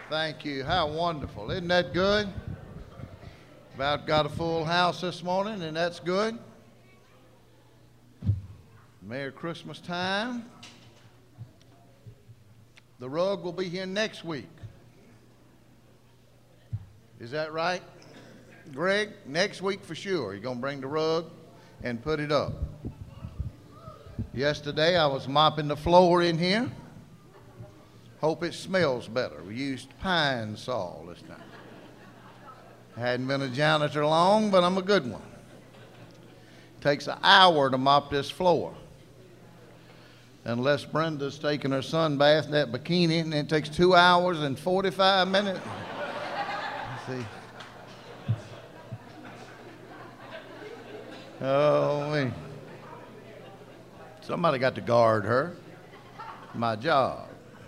Thank you. How wonderful. Isn't that good? About got a full house this morning, and that's good. Merry Christmas time. The rug will be here next week. Is that right? Greg, next week for sure. You're going to bring the rug and put it up. Yesterday I was mopping the floor in here. Hope it smells better. We used pine sol this time. Hadn't been a janitor long, but I'm a good one. Takes an hour to mop this floor. Unless Brenda's taking her sun bath in that bikini, and it takes 2 hours and 45 minutes. Let's see. Oh, man. Somebody got to guard her. My job.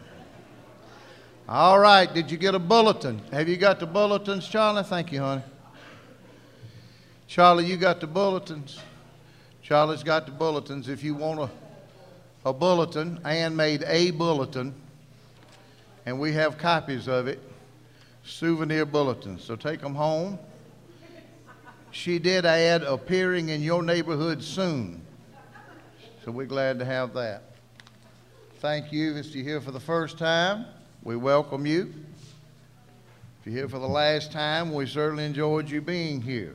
All right, did you get a bulletin? Have you got the bulletins, Charlie? Thank you, honey. Charlie, you got the bulletins? Charlie's got the bulletins. If you want a bulletin, Ann made a bulletin, and we have copies of it, souvenir bulletins. So take them home. She did add appearing in your neighborhood soon. So we're glad to have that. Thank you. If you're here for the first time, we welcome you. If you're here for the last time, we certainly enjoyed you being here.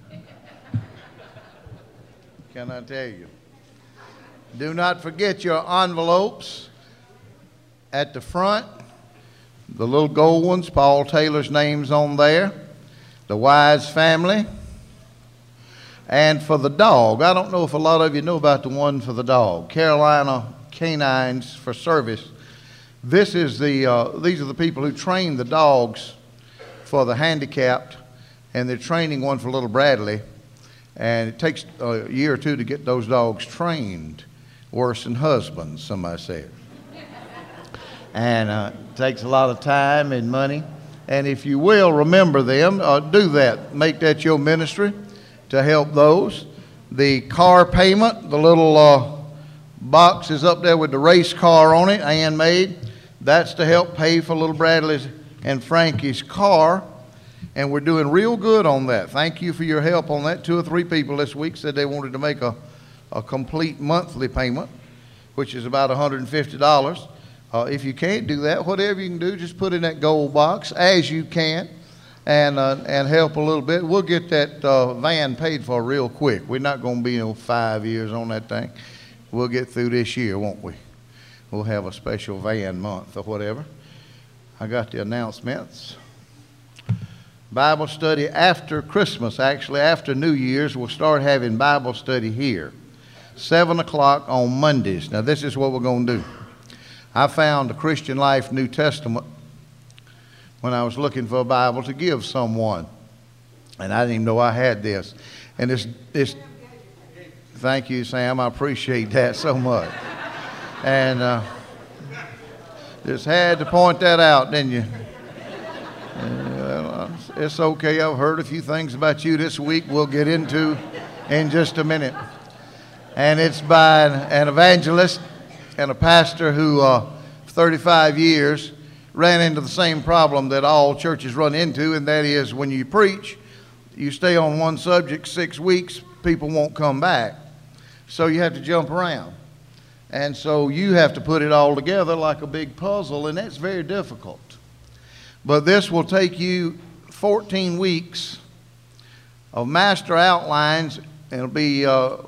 Can I tell you? Do not forget your envelopes at the front. The little gold ones, Paul Taylor's name's on there. The Wise family. And for the dog, I don't know if a lot of you know about the one for the dog, Carolina Canines for Service. These are the people who train the dogs for the handicapped, and they're training one for little Bradley. And it takes a year or two to get those dogs trained, worse than husbands, somebody said. And it takes a lot of time and money. And if you will, remember them, do that. Make that your ministry to help those. The car payment, the little box is up there with the race car on it, Ann made. That's to help pay for little Bradley's and Frankie's car. And we're doing real good on that. Thank you for your help on that. 2 or 3 people this week said they wanted to make a complete monthly payment, which is about $150. If you can't do that, whatever you can do, just put in that gold box as you can and help a little bit. We'll get that van paid for real quick. We're not going to be 5 years on that thing. We'll get through this year, won't we? We'll have a special van month or whatever. I got the announcements. Bible study after Christmas, actually after New Year's, we'll start having Bible study here. 7 o'clock on Mondays. Now this is what we're going to do. I found the Christian Life New Testament when I was looking for a Bible to give someone. And I didn't even know I had this. And it's thank you, Sam. I appreciate that so much. And just had to point that out, didn't you? It's okay. I've heard a few things about you this week we'll get into in just a minute. And it's by an evangelist and a pastor who, for 35 years, ran into the same problem that all churches run into, and that is when you preach, you stay on one subject 6 weeks, people won't come back. So you have to jump around. And so you have to put it all together like a big puzzle, and that's very difficult. But this will take you 14 weeks of master outlines, and it'll be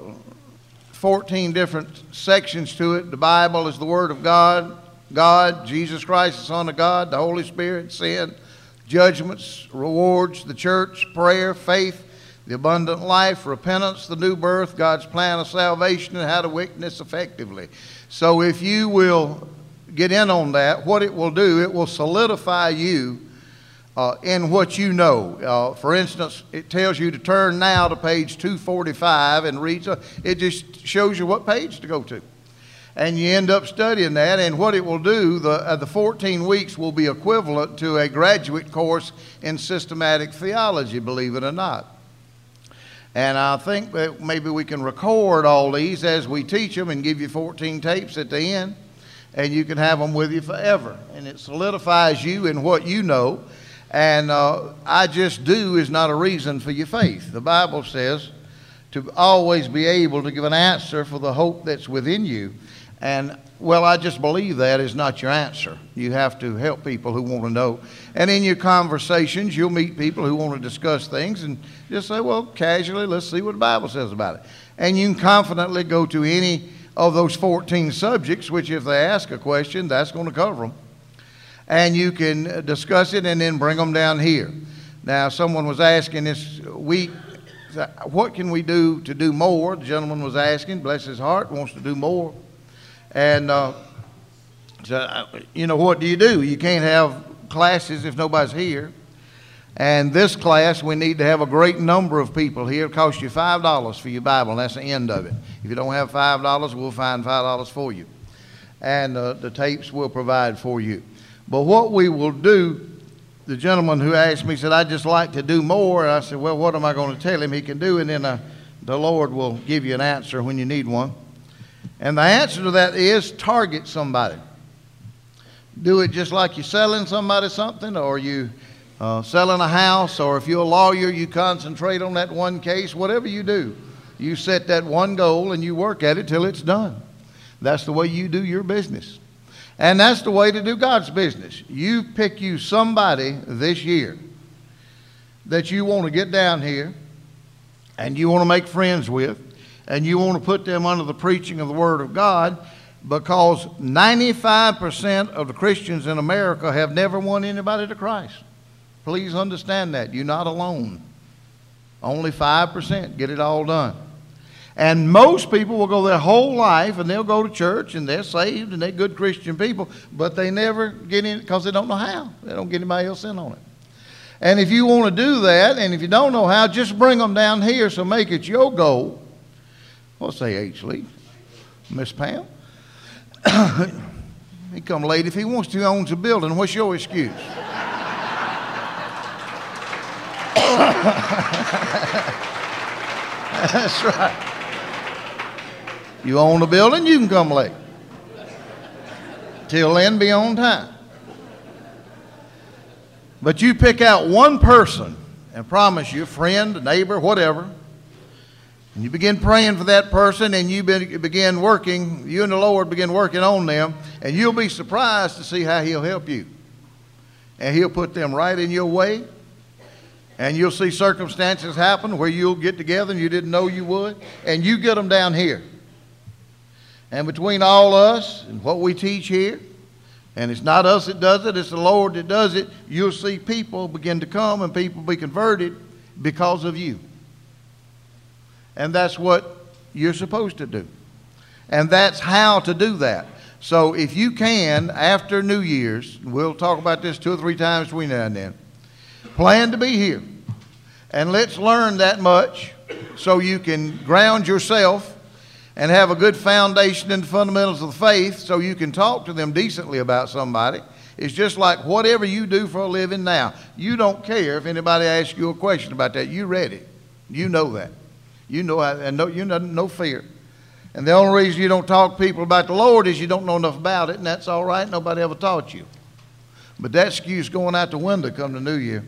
14 different sections to it. The Bible is the Word of God, God, Jesus Christ, the Son of God, the Holy Spirit, sin, judgments, rewards, the church, prayer, faith, the abundant life, repentance, the new birth, God's plan of salvation, and how to witness effectively. So if you will get in on that, what it will do, it will solidify you in what you know. For instance, it tells you to turn now to page 245 and read. It just shows you what page to go to. And you end up studying that, and what it will do, the 14 weeks will be equivalent to a graduate course in systematic theology, believe it or not. And I think that maybe we can record all these as we teach them and give you 14 tapes at the end. and you can have them with you forever. And it solidifies you in what you know. And I just do is not a reason for your faith. The Bible says to always be able to give an answer for the hope that's within you. And, well, I just believe that is not your answer. You have to help people who want to know. And in your conversations, you'll meet people who want to discuss things and just say, well, casually, let's see what the Bible says about it. And you can confidently go to any of those 14 subjects, which if they ask a question, that's going to cover them. And you can discuss it and then bring them down here. Now, someone was asking this week, what can we do to do more? The gentleman was asking, bless his heart, wants to do more. And so, you know, what do? You can't have classes if nobody's here. And this class, we need to have a great number of people here. It costs you $5 for your Bible, and that's the end of it. If you don't have $5, we'll find $5 for you. And the tapes we'll provide for you. But what we will do, the gentleman who asked me said, I'd just like to do more. And I said, well, what am I going to tell him he can do? And then the Lord will give you an answer when you need one. And the answer to that is target somebody. Do it just like you're selling somebody something, or you selling a house, or if you're a lawyer, you concentrate on that one case. Whatever you do, you set that one goal and you work at it till it's done. That's the way you do your business. And that's the way to do God's business. You pick you somebody this year that you want to get down here and you want to make friends with, and you want to put them under the preaching of the Word of God, because 95% of the Christians in America have never won anybody to Christ. Please understand that. You're not alone. Only 5% get it all done. And most people will go their whole life and they'll go to church and they're saved and they're good Christian people, but they never get in because they don't know how. They don't get anybody else in on it. And if you want to do that, and if you don't know how, just bring them down here, so make it your goal. Well, say H. Lee. Miss Pam. He come late if he wants to. He owns a building. What's your excuse? That's right. You own a building, you can come late. Till then, be on time. But you pick out one person and promise you, a friend, a neighbor, whatever, and you begin praying for that person, and you begin working, you and the Lord begin working on them, and you'll be surprised to see how He'll help you. And He'll put them right in your way, and you'll see circumstances happen where you'll get together and you didn't know you would, and you get them down here. And between all us and what we teach here, and it's not us that does it, it's the Lord that does it, you'll see people begin to come and people be converted because of you. And that's what you're supposed to do. And that's how to do that. So if you can, after New Year's, we'll talk about this 2 or 3 times between now and then, plan to be here. And let's learn that much so you can ground yourself and have a good foundation in the fundamentals of the faith, so you can talk to them decently about somebody. It's just like whatever you do for a living now. You don't care if anybody asks you a question about that. You're ready. You know that. You know how, and no fear. And the only reason you don't talk to people about the Lord is you don't know enough about it, and that's all right. Nobody ever taught you. But that excuse going out the window come the New Year.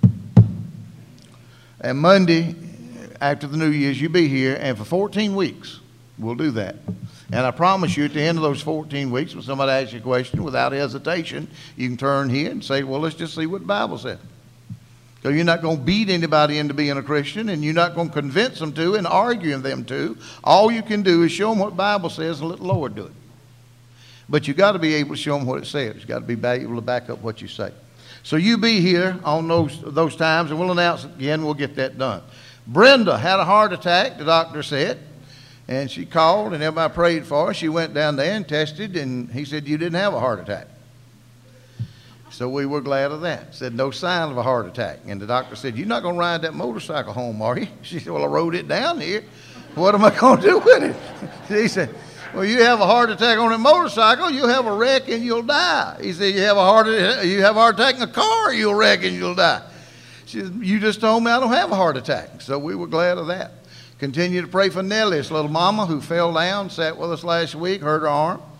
And Monday, after the New Year's, you be here, and for 14 weeks, we'll do that. And I promise you, at the end of those 14 weeks, when somebody asks you a question, without hesitation, you can turn here and say, well, let's just see what the Bible says. So you're not going to beat anybody into being a Christian, and you're not going to convince them to and argue them to. All you can do is show them what the Bible says and let the Lord do it. But you've got to be able to show them what it says. You've got to be able to back up what you say. So you be here on those times, and we'll announce it again. We'll get that done. Brenda had a heart attack, the doctor said. And she called, and everybody prayed for her. She went down there and tested, and he said, you didn't have a heart attack. So we were glad of that. Said, no sign of a heart attack. And the doctor said, you're not going to ride that motorcycle home, are you? She said, well, I rode it down here. What am I going to do with it? He said, well, you have a heart attack on a motorcycle, you'll have a wreck and you'll die. He said, you have a heart attack in a car, you'll wreck and you'll die. She said, you just told me I don't have a heart attack. So we were glad of that. Continue to pray for Nellie, this little mama who fell down, sat with us last week, hurt her arm.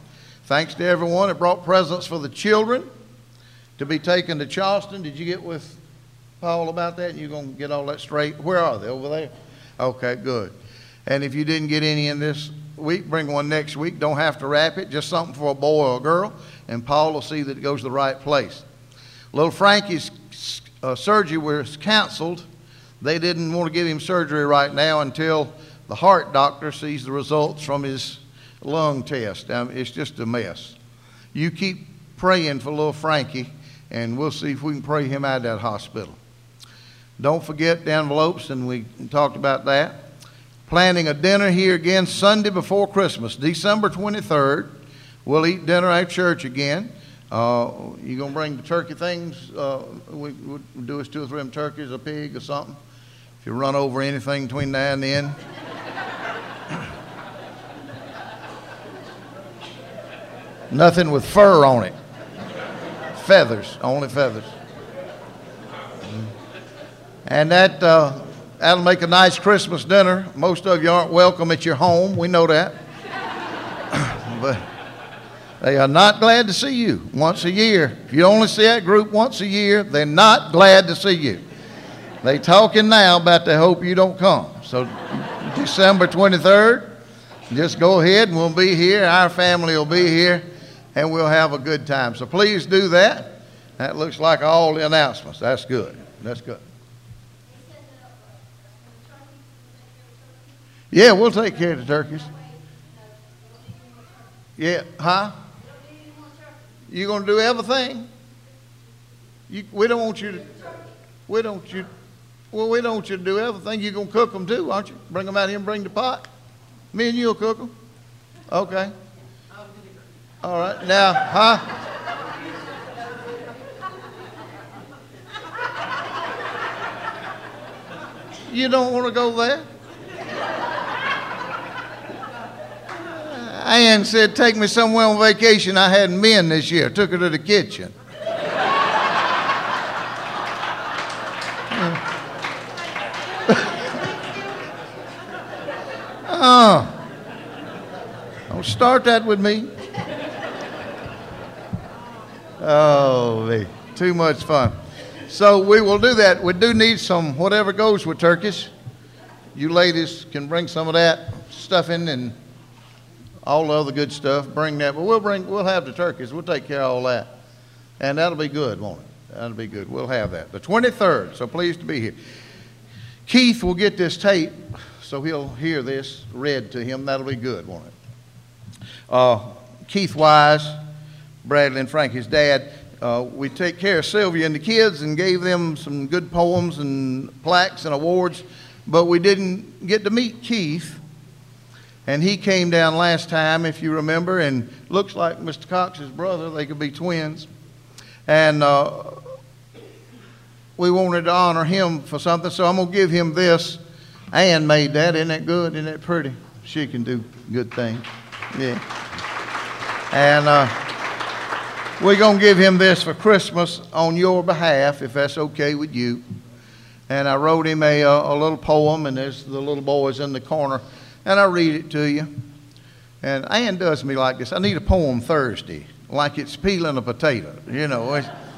Thanks to everyone that brought presents for the children to be taken to Charleston. Did you get with Paul about that? You're going to get all that straight? Where are they? Over there? Okay, good. And if you didn't get any in this week, bring one next week. Don't have to wrap it. Just something for a boy or a girl, and Paul will see that it goes to the right place. Little Frankie's surgery was canceled. They didn't want to give him surgery right now until the heart doctor sees the results from his lung test. It's just a mess. You keep praying for little Frankie, and we'll see if we can pray him out of that hospital. Don't forget the envelopes, and we talked about that. Planning a dinner here again Sunday before Christmas, December 23rd. We'll eat dinner at church again. You going to bring the turkey things? We'll do us 2 or 3 of them turkeys, a pig or something. If you run over anything between now and then. Nothing with fur on it. Feathers, only feathers. And that'll make a nice Christmas dinner. Most of you aren't welcome at your home. We know that. But they are not glad to see you once a year. If you only see that group once a year, they're not glad to see you. They talking now about they hope you don't come. So December 23rd, just go ahead and we'll be here. Our family will be here, and we'll have a good time. So please do that. That looks like all the announcements. That's good. That's good. Yeah, we'll take care of the turkeys. Yeah, huh? You gonna do everything? We don't want you to. We don't want you. Well, we don't want you to do everything. You're gonna cook them too, aren't you? Bring them out here and bring the pot. Me and you'll cook them. Okay. All right. Now, huh? You don't want to go there? Ann said, take me somewhere on vacation I hadn't been this year. Took her to the kitchen. Don't start that with me. Oh, too much fun. So we will do that. We do need some whatever goes with turkeys. You ladies can bring some of that stuffing and all the other good stuff. Bring that. But we'll have the turkeys. We'll take care of all that. And that'll be good, won't it? That'll be good. We'll have that. The 23rd, so pleased to be here. Keith will get this tape, so he'll hear this read to him. That'll be good, won't it? Keith Wise, Bradley and Frankie's dad, we take care of Sylvia and the kids and gave them some good poems and plaques and awards, but we didn't get to meet Keith. And he came down last time, if you remember, and looks like Mr. Cox's brother. They could be twins. And we wanted to honor him for something, so I'm going to give him this. Ann made that. Isn't that good? Isn't that pretty? She can do good things. Yeah. And we're going to give him this for Christmas on your behalf, if that's okay with you. And I wrote him a little poem, and there's the little boys in the corner. And I read it to you. And Ann does me like this. I need a poem Thursday, like it's peeling a potato, you know.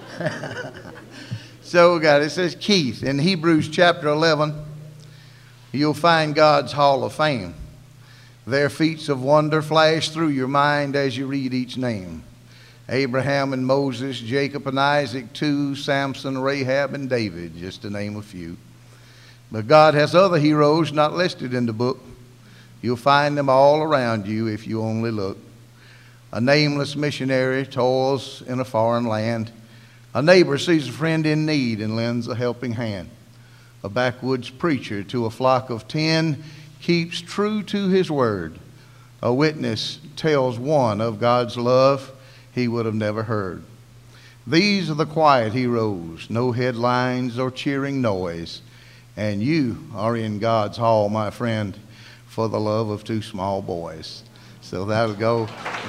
So we got it. It says, Keith, in Hebrews chapter 11, you'll find God's hall of fame. Their feats of wonder flash through your mind as you read each name. Abraham and Moses, Jacob and Isaac too, Samson, Rahab and David, just to name a few. But God has other heroes not listed in the book. You'll find them all around you if you only look. A nameless missionary toils in a foreign land. A neighbor sees a friend in need and lends a helping hand. A backwoods preacher to a flock of 10 keeps true to his word. A witness tells one of God's love he would have never heard. These are the quiet heroes, no headlines or cheering noise. And you are in God's hall, my friend, for the love of 2 small boys. So that'll go.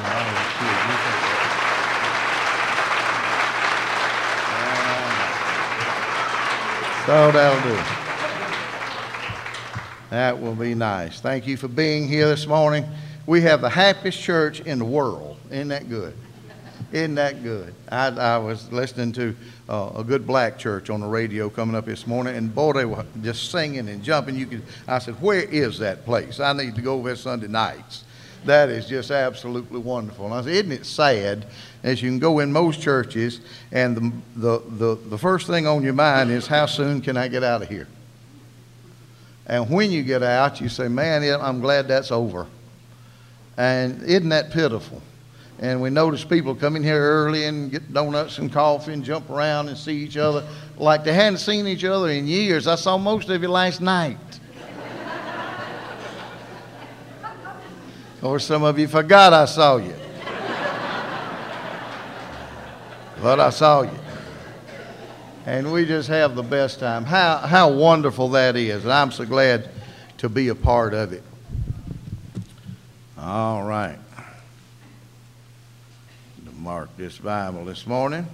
So that'll do. That will be nice. Thank you for being here this morning. We have the happiest church in the world. Isn't that good? Isn't that good? I was listening to a good black church on the radio coming up this morning, and boy, they were just singing and jumping. I said, where is that place? I need to go there Sunday nights. That is just absolutely wonderful. And I said, isn't it sad, as you can go in most churches, and the first thing on your mind is, how soon can I get out of here? And when you get out, you say, man, I'm glad that's over. And isn't that pitiful? And we notice people come in here early and get donuts and coffee and jump around and see each other like they hadn't seen each other in years. I saw most of you last night. Or some of you forgot I saw you. But I saw you. And we just have the best time. How wonderful that is. And I'm so glad to be a part of it. All right. Mark this Bible this morning,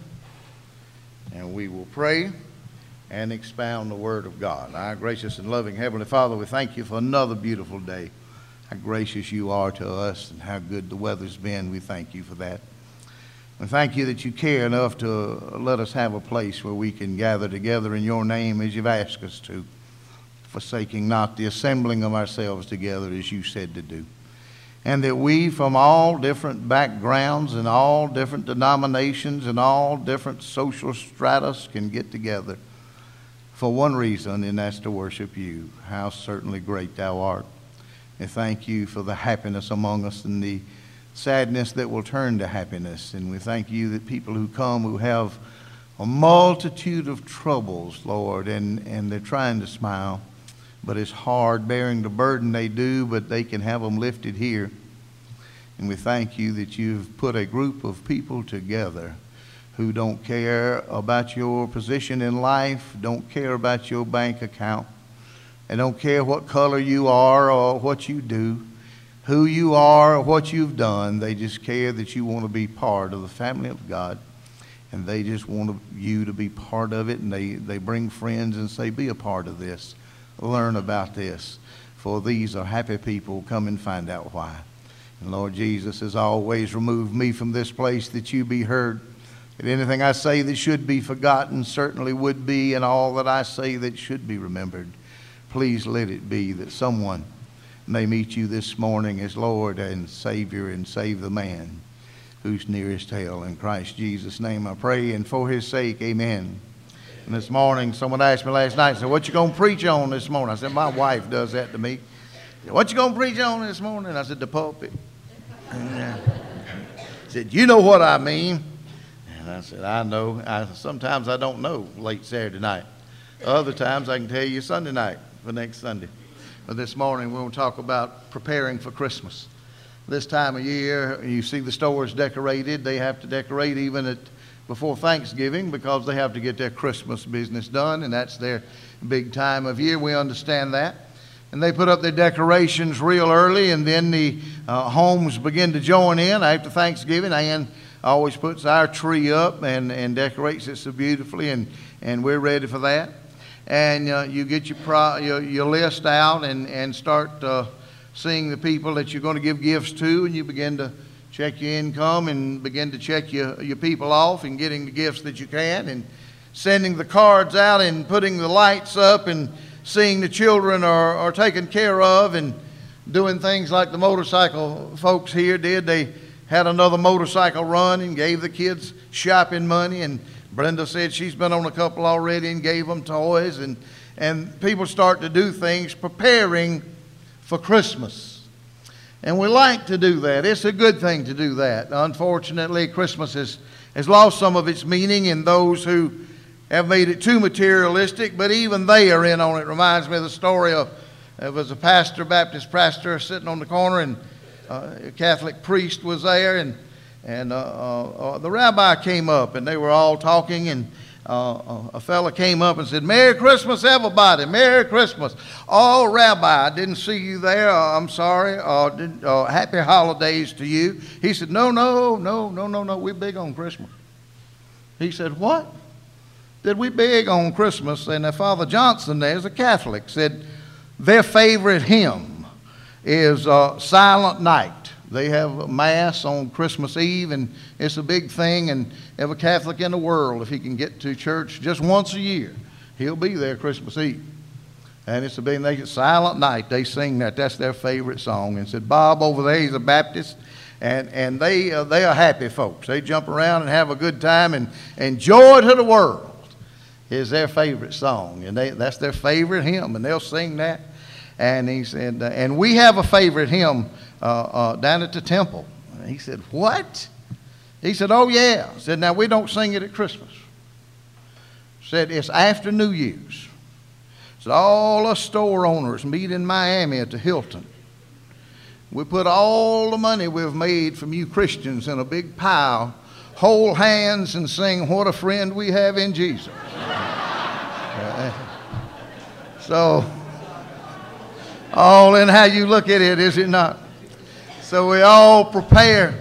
and we will pray and expound the Word of God. Our gracious and loving Heavenly Father, we thank you for another beautiful day. How gracious you are to us and how good the weather's been. We thank you for that. We thank you that you care enough to let us have a place where we can gather together in your name as you've asked us to, forsaking not the assembling of ourselves together as you said to do. And that we from all different backgrounds and all different denominations and all different social stratus can get together for one reason, and that's to worship you. How certainly great thou art. And thank you for the happiness among us and the sadness that will turn to happiness. And we thank you that people who come who have a multitude of troubles, Lord, and they're trying to smile, but it's hard bearing the burden they do, but they can have them lifted here. And we thank you that you've put a group of people together who don't care about your position in life, don't care about your bank account, and don't care what color you are or what you do, who you are or what you've done. They just care that you want to be part of the family of God. And they just want you to be part of it. And they bring friends and say, be a part of this. Learn about this, for these are happy people. Come and find out why. And Lord Jesus, as always, remove me from this place that you be heard. That anything I say that should be forgotten certainly would be, and all that I say that should be remembered. Please let it be that someone may meet you this morning as Lord and Savior, and save the man who's nearest hell. In Christ Jesus' name I pray, and for his sake, amen. And this morning, someone asked me last night, said, what you going to preach on this morning? I said, my wife does that to me. What you going to preach on this morning? I said, the pulpit. And said, you know what I mean? And I said, I know. Sometimes I don't know late Saturday night. Other times I can tell you Sunday night for next Sunday. But this morning we're going to talk about preparing for Christmas. This time of year, you see the stores decorated. They have to decorate even before Thanksgiving because they have to get their Christmas business done, and that's their big time of year. We understand that. And they put up their decorations real early, and then the homes begin to join in after Thanksgiving. Ann always puts our tree up and decorates it so beautifully, and we're ready for that. And you get your list out and start seeing the people that you're going to give gifts to, and you begin to check your income and begin to check your people off and getting the gifts that you can, and sending the cards out and putting the lights up and seeing the children are taken care of, and doing things like the motorcycle folks here did. They had another motorcycle run and gave the kids shopping money, and Brenda said she's been on a couple already and gave them toys, and people start to do things preparing for Christmas. And we like to do that. It's a good thing to do that. Unfortunately, Christmas has lost some of its meaning in those who have made it too materialistic, but even they are in on it. Reminds me of the story of there was a pastor, Baptist pastor, sitting on the corner, and a Catholic priest was there, and the rabbi came up, and they were all talking, and a fella came up and said, Merry Christmas, everybody, Merry Christmas. Oh, Rabbi, I didn't see you there. I'm sorry. Happy holidays to you. He said, no, we're big on Christmas. He said, what? That we big on Christmas? And Father Johnson there is a Catholic, said their favorite hymn is Silent Night. They have Mass on Christmas Eve, and it's a big thing. And every Catholic in the world, if he can get to church just once a year, he'll be there Christmas Eve. And it's a big thing. Silent Night, they sing that. That's their favorite song. And said, Bob over there, he's a Baptist, and they are happy folks. They jump around and have a good time, and Joy to the World is their favorite song. And that's their favorite hymn, and they'll sing that. And he said, and we have a favorite hymn down at the temple. And he said, what? He said, oh, yeah. He said, now, we don't sing it at Christmas. Said, it's after New Year's. Said, all us store owners meet in Miami at the Hilton. We put all the money we've made from you Christians in a big pile, hold hands and sing, what a friend we have in Jesus. So, all in how you look at it, is it not? So we all prepare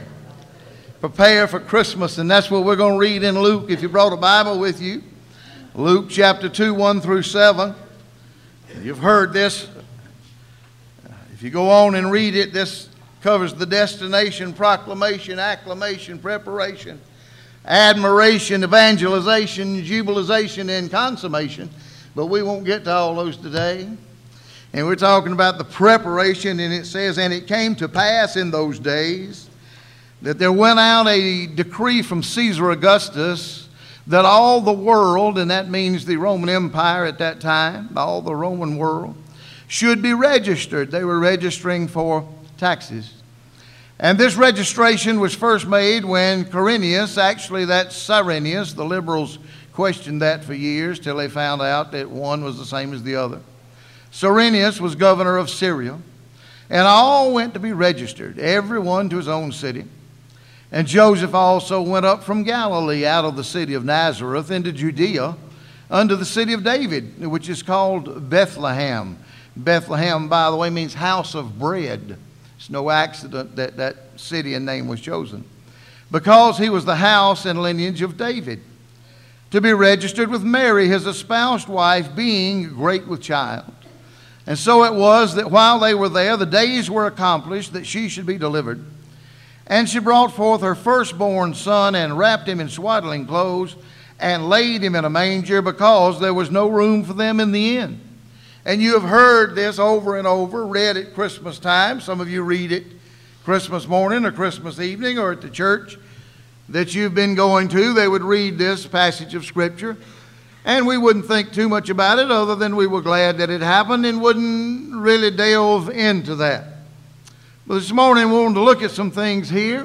for Christmas, and that's what we're going to read in Luke. If you brought a Bible with you, Luke chapter 2, 1 through 7. You've heard this. If you go on and read it, this covers the destination, proclamation, acclamation, preparation, admiration, evangelization, jubilation, and consummation. But we won't get to all those today. And we're talking about the preparation, and it says, and it came to pass in those days that there went out a decree from Caesar Augustus that all the world, and that means the Roman Empire at that time, all the Roman world, should be registered. They were registering for taxes. And this registration was first made when Quirinius, actually that's Cyrenius, the liberals questioned that for years till they found out that one was the same as the other. Cyrenius was governor of Syria, and all went to be registered, everyone to his own city. And Joseph also went up from Galilee out of the city of Nazareth into Judea unto the city of David, which is called Bethlehem. Bethlehem, by the way, means house of bread. It's no accident that that city and name was chosen, because he was the house and lineage of David, to be registered with Mary, his espoused wife, being great with child. And so it was that while they were there, the days were accomplished that she should be delivered. And she brought forth her firstborn son, and wrapped him in swaddling clothes, and laid him in a manger, because there was no room for them in the inn. And you have heard this over and over, read at Christmas time. Some of you read it Christmas morning or Christmas evening, or at the church that you've been going to. They would read this passage of Scripture, and we wouldn't think too much about it other than we were glad that it happened, and wouldn't really delve into that. But this morning we wanted to look at some things here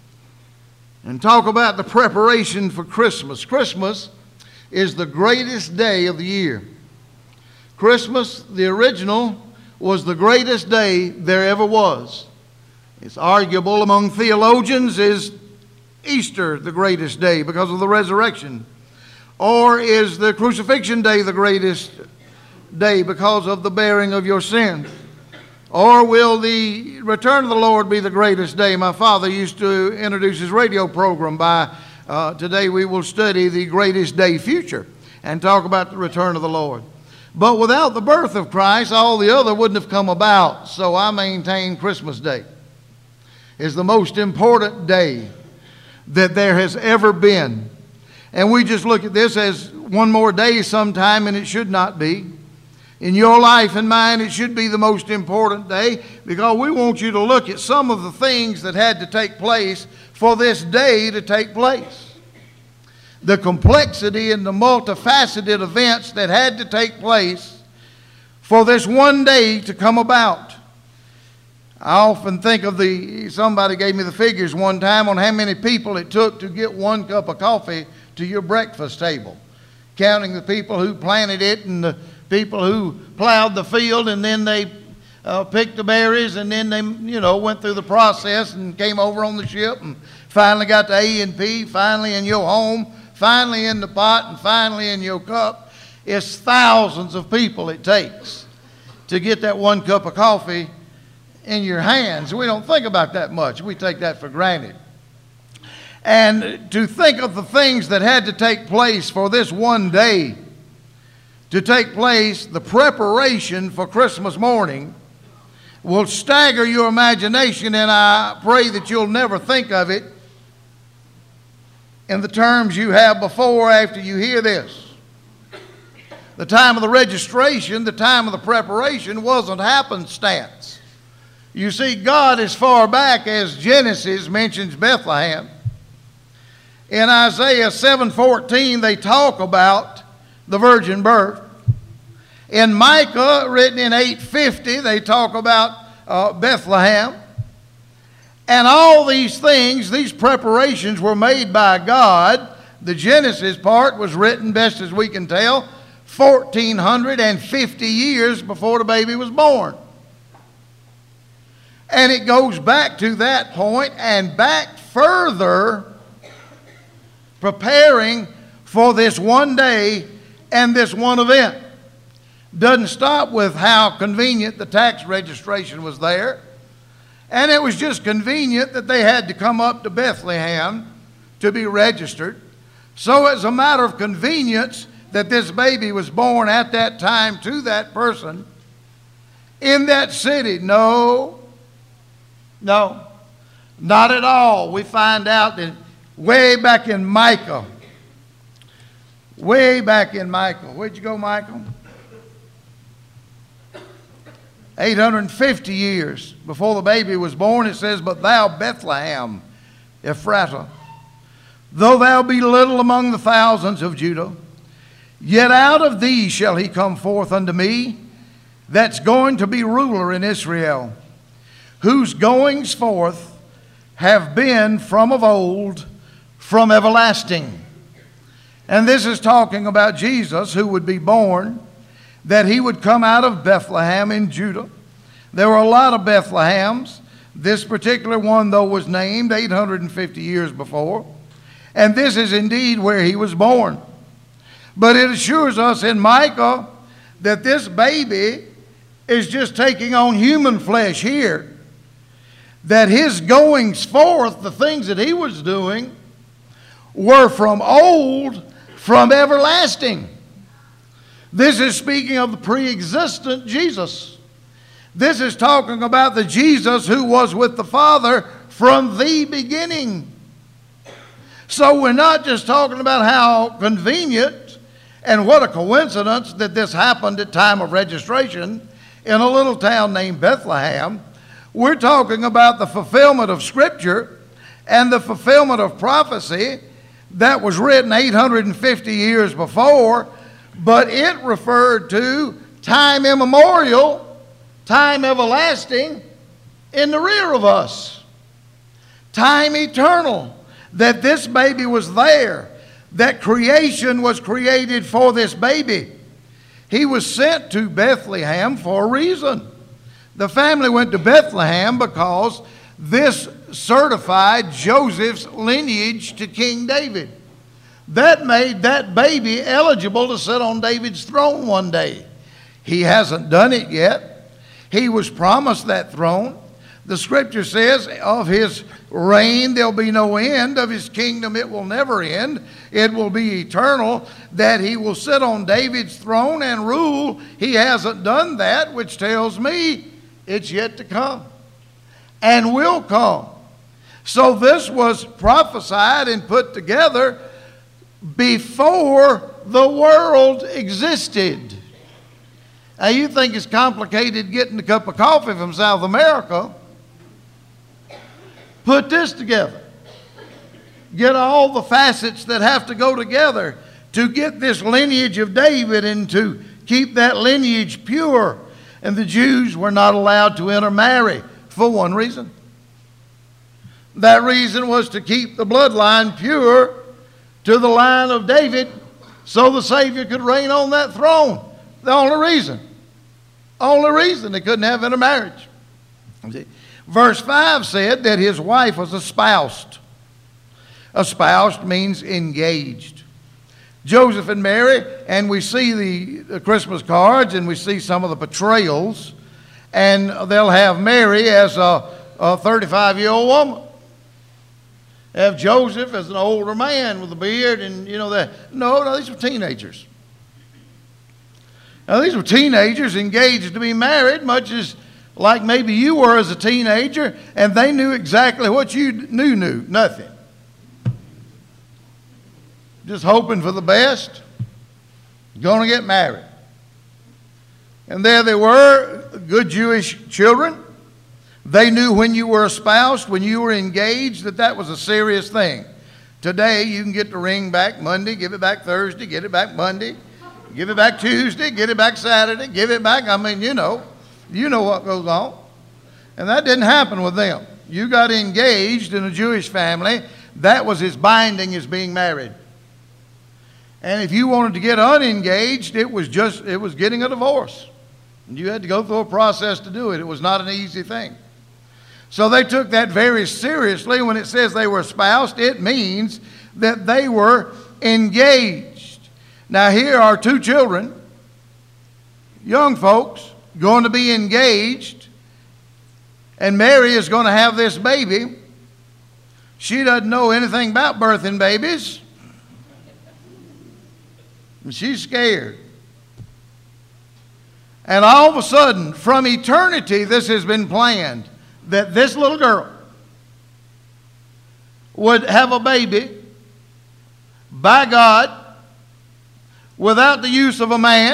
and talk about the preparation for Christmas. Christmas is the greatest day of the year. Christmas, the original, was the greatest day there ever was. It's arguable among theologians, is Easter the greatest day because of the resurrection? Or is the crucifixion day the greatest day because of the bearing of your sin? Or will the return of the Lord be the greatest day? My father used to introduce his radio program by, today we will study the greatest day future and talk about the return of the Lord. But without the birth of Christ, all the other wouldn't have come about. So I maintain Christmas Day is the most important day that there has ever been. And we just look at this as one more day sometime, and it should not be. In your life and mine, it should be the most important day, because we want you to look at some of the things that had to take place for this day to take place. The complexity and the multifaceted events that had to take place for this one day to come about. I often think of somebody gave me the figures one time on how many people it took to get one cup of coffee to your breakfast table, counting the people who planted it and the people who plowed the field, and then they picked the berries, and then they, went through the process and came over on the ship and finally got to A&P, finally in your home, finally in the pot, and finally in your cup. It's thousands of people it takes to get that one cup of coffee in your hands. We don't think about that much. We take that for granted. And to think of the things that had to take place for this one day to take place, the preparation for Christmas morning, will stagger your imagination, and I pray that you'll never think of it in the terms you have before after you hear this. The time of the registration, the time of the preparation wasn't happenstance. You see, God, as far back as Genesis mentions Bethlehem. In Isaiah 7:14, they talk about the virgin birth. In Micah, written in 850, they talk about Bethlehem. And all these things, these preparations were made by God. The Genesis part was written, best as we can tell, 1,450 years before the baby was born. And it goes back to that point and back further, preparing for this one day and this one event. Doesn't stop with how convenient the tax registration was there. And it was just convenient that they had to come up to Bethlehem to be registered. So it's a matter of convenience that this baby was born at that time to that person in that city. No, not at all. We find out that way back in Micah. Where'd you go, Michael? 850 years before the baby was born, it says, "But thou, Bethlehem, Ephratah, though thou be little among the thousands of Judah, yet out of thee shall he come forth unto me, that's going to be ruler in Israel, whose goings forth have been from of old, from everlasting." And this is talking about Jesus, who would be born, that he would come out of Bethlehem in Judah. There were a lot of Bethlehems. This particular one, though, was named 850 years before. And this is indeed where he was born. But it assures us in Micah that this baby is just taking on human flesh here. That his goings forth, the things that he was doing, were from old, from everlasting. This is speaking of the pre-existent Jesus. This is talking about the Jesus who was with the Father from the beginning. So we're not just talking about how convenient and what a coincidence that this happened at time of registration in a little town named Bethlehem. We're talking about the fulfillment of Scripture and the fulfillment of prophecy that was written 850 years before, but it referred to time immemorial, time everlasting in the rear of us. Time eternal, that this baby was there, that creation was created for this baby. He was sent to Bethlehem for a reason. The family went to Bethlehem because this certified Joseph's lineage to King David. That made that baby eligible to sit on David's throne one day. He hasn't done it yet. He was promised that throne. The Scripture says of his reign there'll be no end. Of his kingdom it will never end. It will be eternal, that he will sit on David's throne and rule. He hasn't done that, which tells me it's yet to come and will come. So this was prophesied and put together before the world existed. Now you think it's complicated getting a cup of coffee from South America. Put this together. Get all the facets that have to go together to get this lineage of David and to keep that lineage pure. And the Jews were not allowed to intermarry for one reason. That reason was to keep the bloodline pure to the line of David so the Savior could reign on that throne. The only reason. Only reason they couldn't have intermarriage. Verse 5 said that his wife was espoused. Espoused means engaged. Joseph and Mary, and we see the Christmas cards and we see some of the portrayals, and they'll have Mary as a 35-year-old woman. Have Joseph as an older man with a beard and, you know, that. No, these were teenagers. Now, these were teenagers engaged to be married, much as like maybe you were as a teenager, and they knew exactly what you knew, nothing. Just hoping for the best, going to get married. And there they were, good Jewish children. They knew when you were espoused, when you were engaged, that was a serious thing. Today, you can get the ring back Monday, give it back Thursday, get it back Monday, give it back Tuesday, get it back Saturday, give it back. I mean, you know what goes on. And that didn't happen with them. You got engaged in a Jewish family. That was as binding as being married. And if you wanted to get unengaged, it was getting a divorce. And you had to go through a process to do it. It was not an easy thing. So they took that very seriously. When it says they were espoused, it means that they were engaged. Now here are two children, young folks, going to be engaged. And Mary is going to have this baby. She doesn't know anything about birthing babies. And she's scared. And all of a sudden, from eternity, this has been planned, that this little girl would have a baby by God without the use of a man.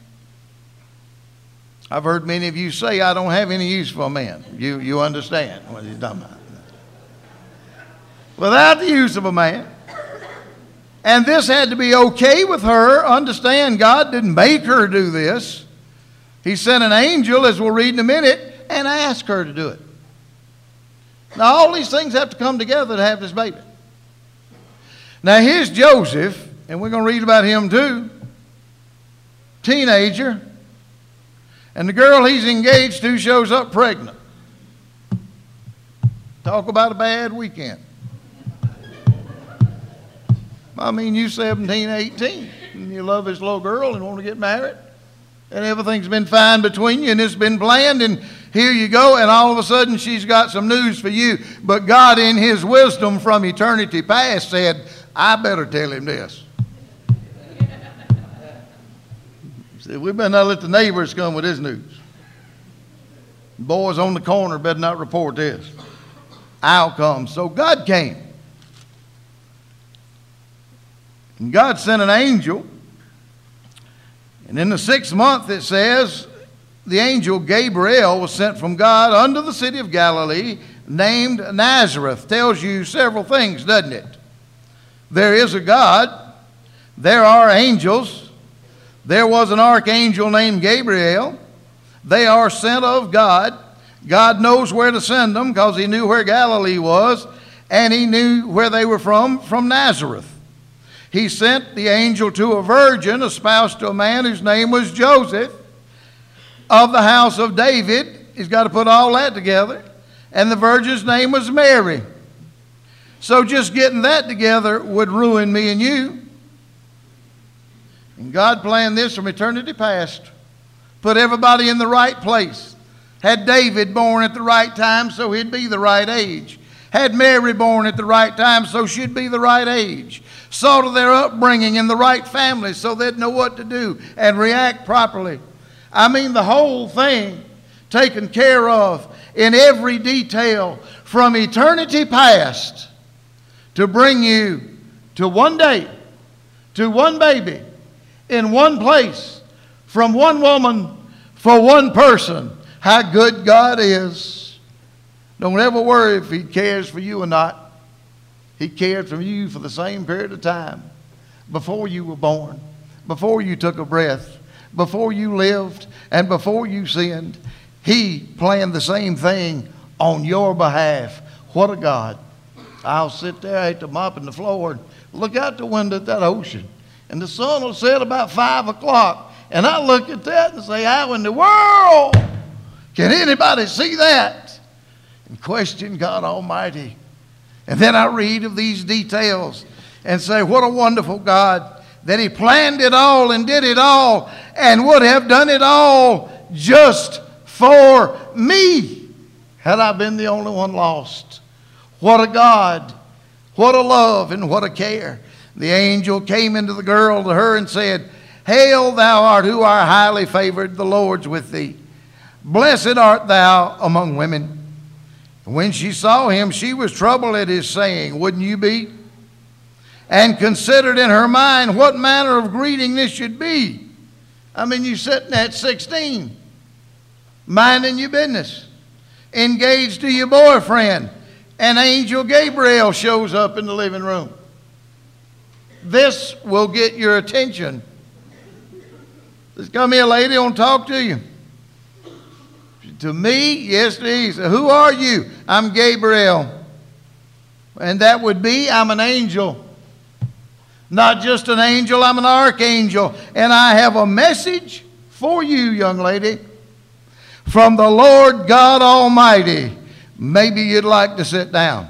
I've heard many of you say, I don't have any use for a man. You understand what he's talking about. Without the use of a man. And this had to be okay with her. Understand, God didn't make her do this. He sent an angel, as we'll read in a minute, and asked her to do it. Now, all these things have to come together to have this baby. Now, here's Joseph, and we're going to read about him too. Teenager. And the girl he's engaged to shows up pregnant. Talk about a bad weekend. I mean, you 17, 18, and you love this little girl and want to get married, and everything's been fine between you, and it's been planned, and here you go, and all of a sudden she's got some news for you. But God, in His wisdom from eternity past, said, I better tell him this. See, we better not let the neighbors come with this news. Boys on the corner better not report this. I'll come. So God came. And God sent an angel. And in the 6th month, it says, the angel Gabriel was sent from God unto the city of Galilee, named Nazareth. Tells you several things, doesn't it? There is a God. There are angels. There was an archangel named Gabriel. They are sent of God. God knows where to send them because He knew where Galilee was, and He knew where they were from Nazareth. He sent the angel to a virgin, espoused to a man whose name was Joseph, of the house of David. He's got to put all that together. And the virgin's name was Mary. So just getting that together would ruin me and you. And God planned this from eternity past. Put everybody in the right place. Had David born at the right time so he'd be the right age. Had Mary born at the right time so she'd be the right age. Saw to their upbringing in the right family so they'd know what to do and react properly. I mean, the whole thing taken care of in every detail from eternity past to bring you to one day, to one baby, in one place, from one woman, for one person. How good God is. Don't ever worry if He cares for you or not. He cared for you for the same period of time. Before you were born, before you took a breath, before you lived, and before you sinned. He planned the same thing on your behalf. What a God. I'll sit there at the mop in the floor and look out the window at that ocean. And the sun will set about 5 o'clock. And I look at that and say, how in the world can anybody see that? And question God Almighty. And then I read of these details and say, what a wonderful God that He planned it all and did it all and would have done it all just for me had I been the only one lost. What a God, what a love, and what a care. The angel came into the girl to her and said, Hail, thou art who art highly favored, the Lord's with thee. Blessed art thou among women. And when she saw him, she was troubled at his saying, wouldn't you be? And considered in her mind what manner of greeting this should be. I mean, you're sitting at 16, minding your business, engaged to your boyfriend, and Angel Gabriel shows up in the living room. This will get your attention. There's come here a lady who want to talk to you. To me, yes, to you. So, who are you? I'm Gabriel. And that would be, I'm an angel. Not just an angel, I'm an archangel. And I have a message for you, young lady, from the Lord God Almighty. Maybe you'd like to sit down.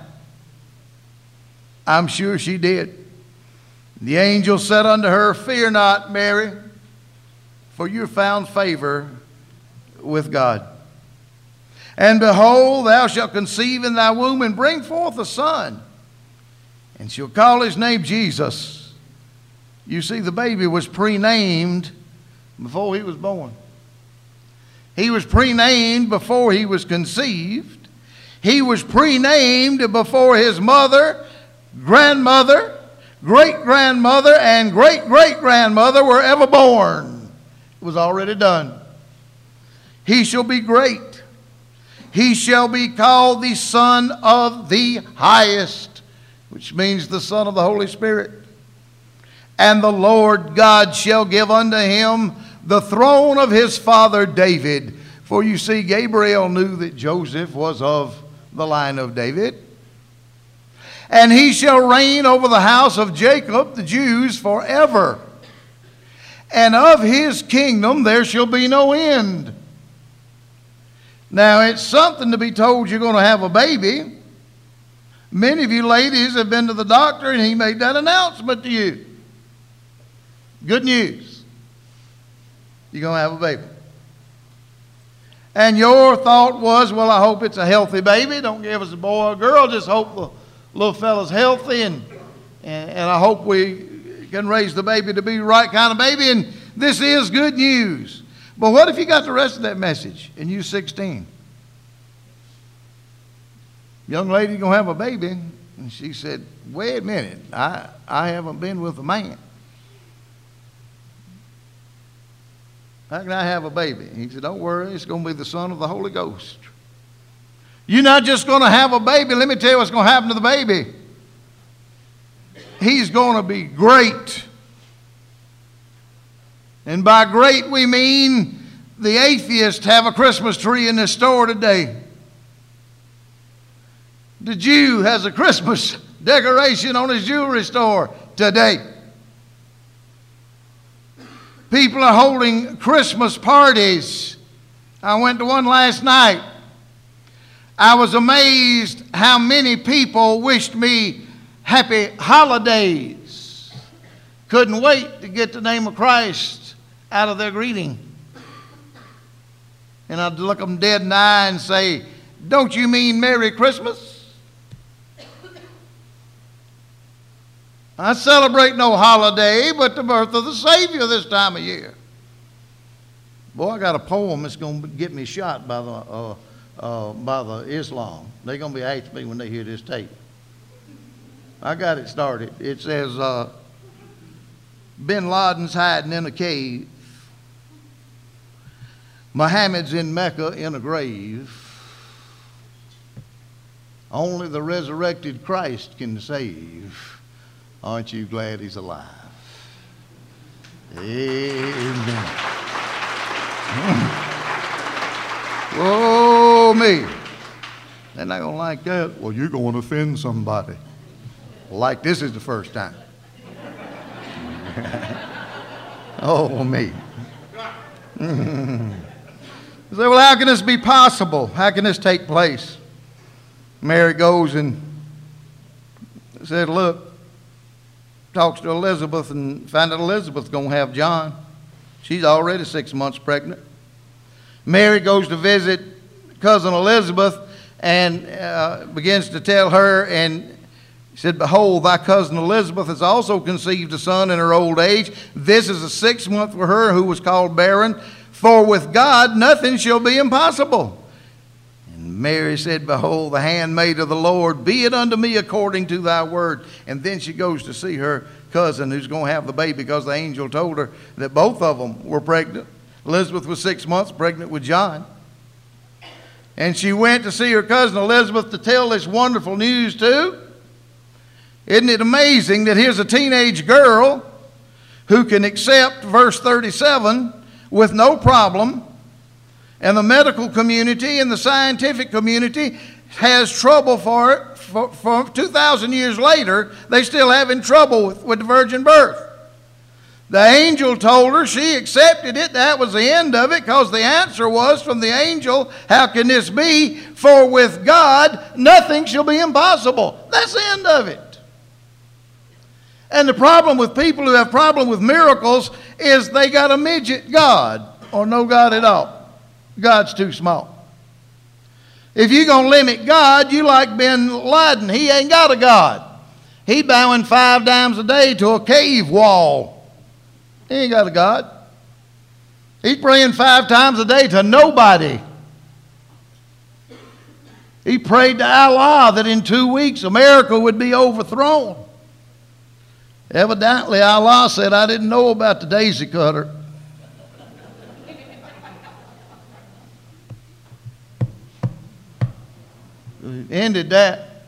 I'm sure she did. The angel said unto her, fear not, Mary, for you found favor with God. And behold, thou shalt conceive in thy womb and bring forth a son, and shall call his name Jesus. You see, the baby was pre-named before he was born. He was pre-named before he was conceived. He was pre-named before his mother, grandmother, great-grandmother, and great-great-grandmother were ever born. It was already done. He shall be great. He shall be called the Son of the Highest, which means the Son of the Holy Spirit. And the Lord God shall give unto him the throne of his father David. For you see, Gabriel knew that Joseph was of the line of David. And he shall reign over the house of Jacob, the Jews, forever. And of his kingdom there shall be no end. Now, it's something to be told you're going to have a baby. Many of you ladies have been to the doctor and he made that announcement to you. Good news. You're going to have a baby. And your thought was, well, I hope it's a healthy baby. Don't give us a boy or a girl. Just hope the little fella's healthy and I hope we can raise the baby to be the right kind of baby. And this is good news. But what if you got the rest of that message and you're 16? Young lady going to have a baby. And she said, wait a minute. I haven't been with a man. How can I have a baby? He said, don't worry. It's going to be the Son of the Holy Ghost. You're not just going to have a baby. Let me tell you what's going to happen to the baby. He's going to be great. And by great we mean the atheists have a Christmas tree in their store today. The Jew has a Christmas decoration on his jewelry store today. People are holding Christmas parties. I went to one last night. I was amazed how many people wished me happy holidays. Couldn't wait to get the name of Christ out of their greeting. And I'd look them dead in the eye and say, don't you mean Merry Christmas? I celebrate no holiday but the birth of the Savior this time of year. Boy, I got a poem that's going to get me shot by the Islam. They're going to be after me when they hear this tape. I got it started. It says, Bin Laden's hiding in a cave. Muhammad's in Mecca in a grave. Only the resurrected Christ can save. Aren't you glad he's alive? Amen. Oh, me. They're not going to like that. Well, you're going to offend somebody. Like this is the first time. Oh, me. You say, well, how can this be possible? How can this take place? Mary goes and said, look, talks to Elizabeth and find out Elizabeth's going to have John. She's already 6 months pregnant. Mary goes to visit cousin Elizabeth and begins to tell her, and he said, behold, thy cousin Elizabeth has also conceived a son in her old age. This is the 6th month for her who was called barren. for with God nothing shall be impossible. And Mary said, behold, the handmaid of the Lord, be it unto me according to thy word. And then she goes to see her cousin who's going to have the baby, because the angel told her that both of them were pregnant. Elizabeth was 6 months pregnant with John. And she went to see her cousin Elizabeth to tell this wonderful news too. Isn't it amazing that here's a teenage girl who can accept verse 37 with no problem, and the medical community and the scientific community has trouble for it. For 2,000 years later, they still having trouble with the virgin birth. The angel told her, she accepted it, that was the end of it, because the answer was from the angel, how can this be? For with God nothing shall be impossible. That's the end of it. And the problem with people who have problem with miracles is they got a midget God or no God at all. God's too small. If you're going to limit God, you like bin Laden. He ain't got a God. He bowing 5 times a day to a cave wall. He ain't got a God. He's praying 5 times a day to nobody. He prayed to Allah that in 2 weeks America would be overthrown. Evidently, Allah said, I didn't know about the daisy cutter. Ended that.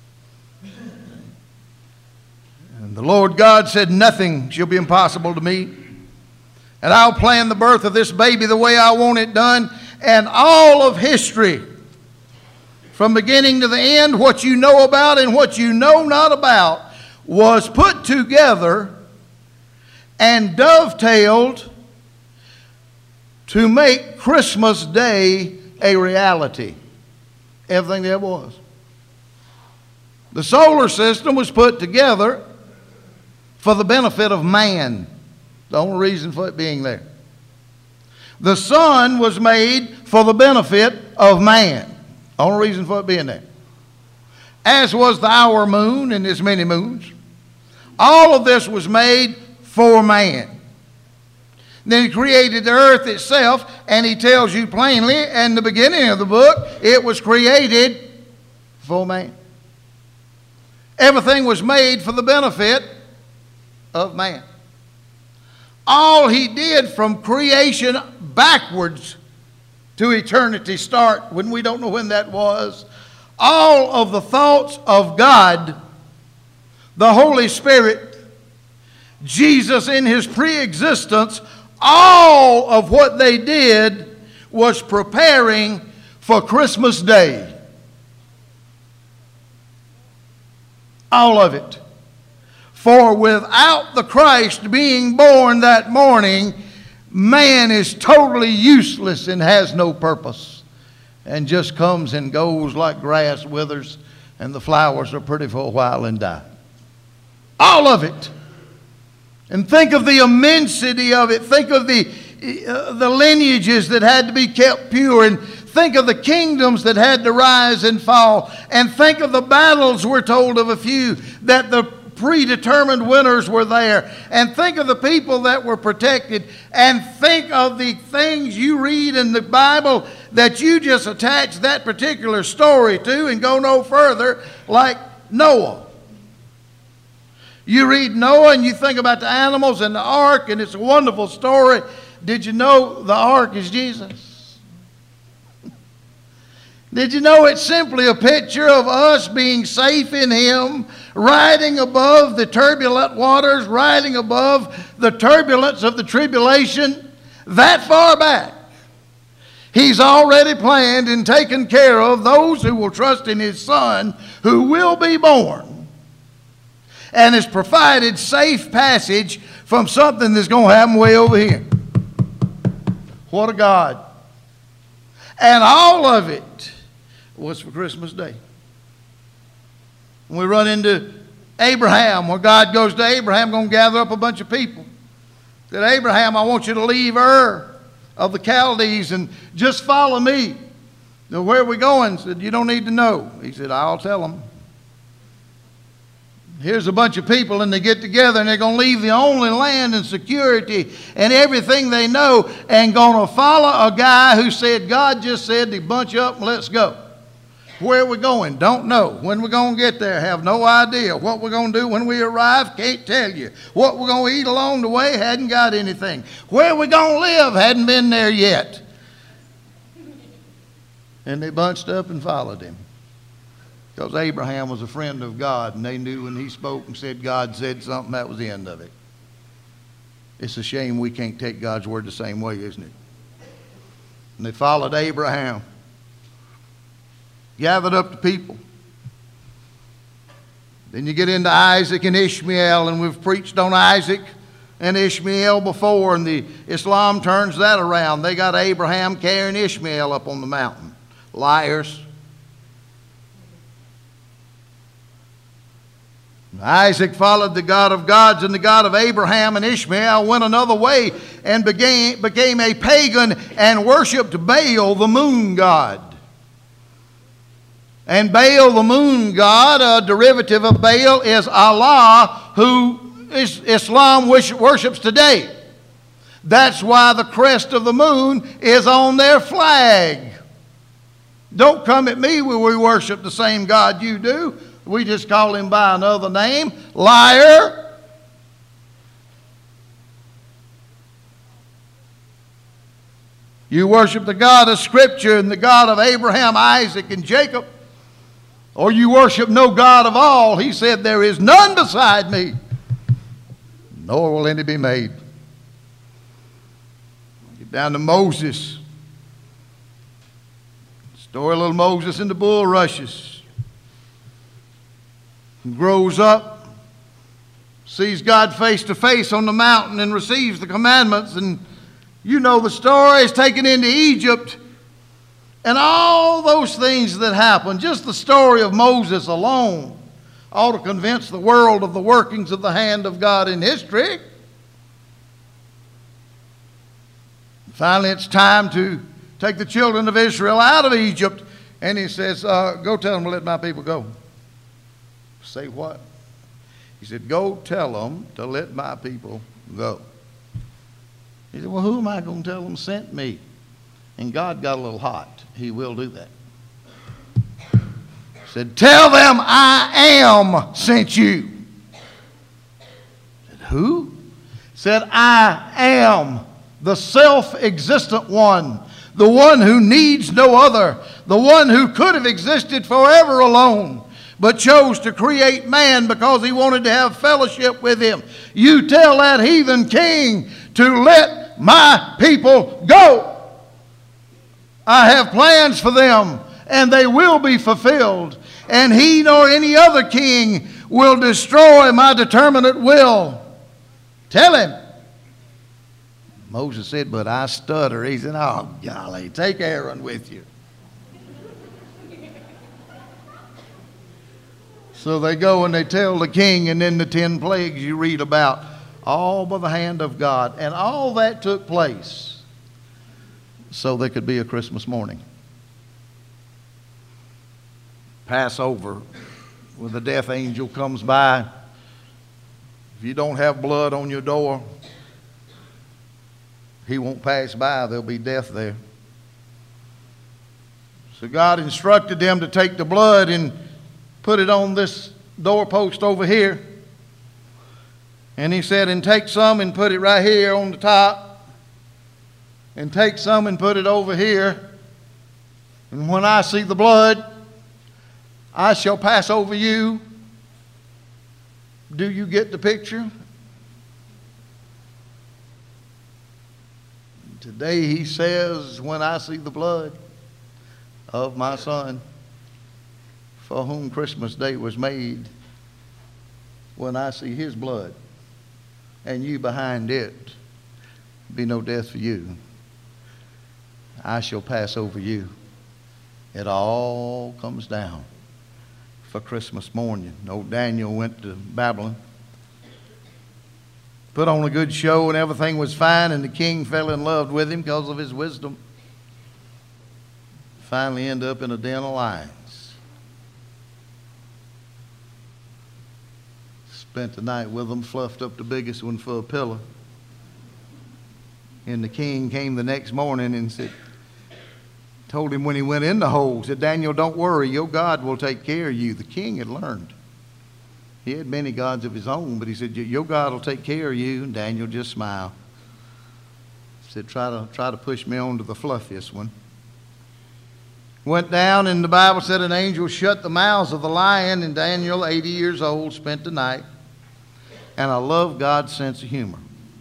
And the Lord God said, nothing shall be impossible to me. And I'll plan the birth of this baby the way I want it done. And all of history, from beginning to the end, what you know about and what you know not about, was put together and dovetailed to make Christmas Day a reality. Everything there was. The solar system was put together for the benefit of man. The only reason for it being there. The sun was made for the benefit of man. The only reason for it being there. As was the hour moon and its many moons. All of this was made for man. Then he created the earth itself, and he tells you plainly in the beginning of the book, it was created for man. Everything was made for the benefit of man. All he did from creation backwards to eternity start, when we don't know when that was, all of the thoughts of God, the Holy Spirit, Jesus in his pre-existence, all of what they did was preparing for Christmas Day. All of it. For without the Christ being born that morning, man is totally useless and has no purpose, and just comes and goes like grass withers and the flowers are pretty for a while and die. All of it. And think of the immensity of it. Think of the lineages that had to be kept pure. And think of the kingdoms that had to rise and fall. And think of the battles, we're told of a few, that the predetermined winners were there. And think of the people that were protected. And think of the things you read in the Bible that you just attach that particular story to and go no further, like Noah. You read Noah and you think about the animals and the ark, and it's a wonderful story. Did you know the ark is Jesus? Did you know it's simply a picture of us being safe in him, riding above the turbulent waters, riding above the turbulence of the tribulation that far back? He's already planned and taken care of those who will trust in his Son, who will be born, and has provided safe passage from something that's going to happen way over here. What a God. And all of it was for Christmas Day. We run into Abraham, where God goes to Abraham, going to gather up a bunch of people. Said, Abraham, I want you to leave Ur of the Chaldees and just follow me. Now, where are we going? Said, you don't need to know. He said, I'll tell them. Here's a bunch of people, and they get together, and they're going to leave the only land and security and everything they know and going to follow a guy who said, God just said to bunch up and let's go. Where are we going? Don't know. When we're going to get there? Have no idea. What we're going to do when we arrive? Can't tell you. What we're going to eat along the way? Hadn't got anything. Where we going to live? Hadn't been there yet. And they bunched up and followed him. Because Abraham was a friend of God, and they knew when he spoke and said God said something, that was the end of it. It's a shame we can't take God's word the same way, isn't it? And they followed Abraham. Gathered up the people. Then you get into Isaac and Ishmael, and we've preached on Isaac and Ishmael before, and the Islam turns that around. They got Abraham carrying Ishmael up on the mountain. Liars. Isaac followed the God of gods, and the God of Abraham, and Ishmael went another way and became a pagan and worshipped Baal, the moon god. And Baal, the moon god, a derivative of Baal, is Allah, who Islam worships today. That's why the crest of the moon is on their flag. Don't come at me when we worship the same God you do. We just call him by another name. Liar. You worship the God of Scripture and the God of Abraham, Isaac, and Jacob. Or you worship no God of all. He said, there is none beside me, nor will any be made. Get down to Moses. Story of little Moses in the bulrushes. Grows up, sees God face to face on the mountain and receives the commandments. And you know the story. Is taken into Egypt. And all those things that happen, just the story of Moses alone, ought to convince the world of the workings of the hand of God in history. Finally, it's time to take the children of Israel out of Egypt. And he says, go tell them to let my people go. Say what? He said, go tell them to let my people go. He said, well, who am I going to tell them sent me? And God got a little hot. He will do that. He said, tell them I am sent you. Said, who? Said, I am the self-existent one, the one who needs no other, the one who could have existed forever alone, but chose to create man because he wanted to have fellowship with him. You tell that heathen king to let my people go. I have plans for them, and they will be fulfilled. And he nor any other king will destroy my determinate will. Tell him. Moses said, but I stutter. He said, oh, golly, take Aaron with you. So they go and they tell the king, and then the 10 plagues you read about, all by the hand of God. And all that took place so there could be a Christmas morning. Passover, when the death angel comes by, if you don't have blood on your door, he won't pass by. There'll be death there. So God instructed them to take the blood and put it on this doorpost over here. And he said, and take some and put it right here on the top. And take some and put it over here. And when I see the blood, I shall pass over you. Do you get the picture? Today he says, when I see the blood of my son, for whom Christmas Day was made, when I see his blood and you behind it, be no death for you. I shall pass over you. It all comes down for Christmas morning. Old Daniel went to Babylon, put on a good show, and everything was fine, and the king fell in love with him because of his wisdom. Finally ended up in a den of lions. Spent the night with them, fluffed up the biggest one for a pillow. And the king came the next morning and told him when he went in the hole, said, Daniel, don't worry, your God will take care of you. The king had learned. He had many gods of his own, but he said, your God will take care of you. And Daniel just smiled. He said, try to push me on to the fluffiest one. Went down, and the Bible said an angel shut the mouths of the lion, and Daniel, 80 years old, spent the night. And I love God's sense of humor.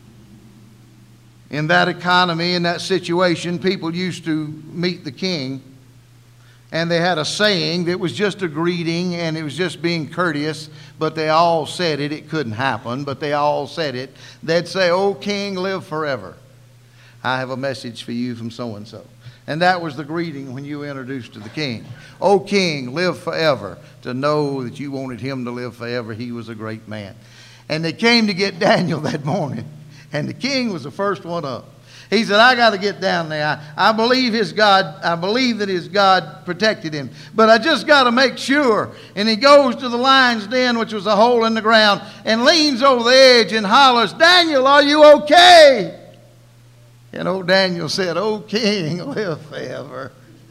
In that economy, in that situation, people used to meet the king, and they had a saying that was just a greeting, and it was just being courteous, but they all said it. It couldn't happen, but they all said it. They'd say, "O king, live forever. I have a message for you from so-and-so." And that was the greeting when you were introduced to the king. "O king, live forever," to know that you wanted him to live forever. He was a great man. And they came to get Daniel that morning. And the king was the first one up. He said, I got to get down there. I believe his God, I believe that his God protected him. But I just got to make sure. And he goes to the lion's den, which was a hole in the ground, and leans over the edge and hollers, "Daniel, are you okay?" And old Daniel said, "O king, live forever."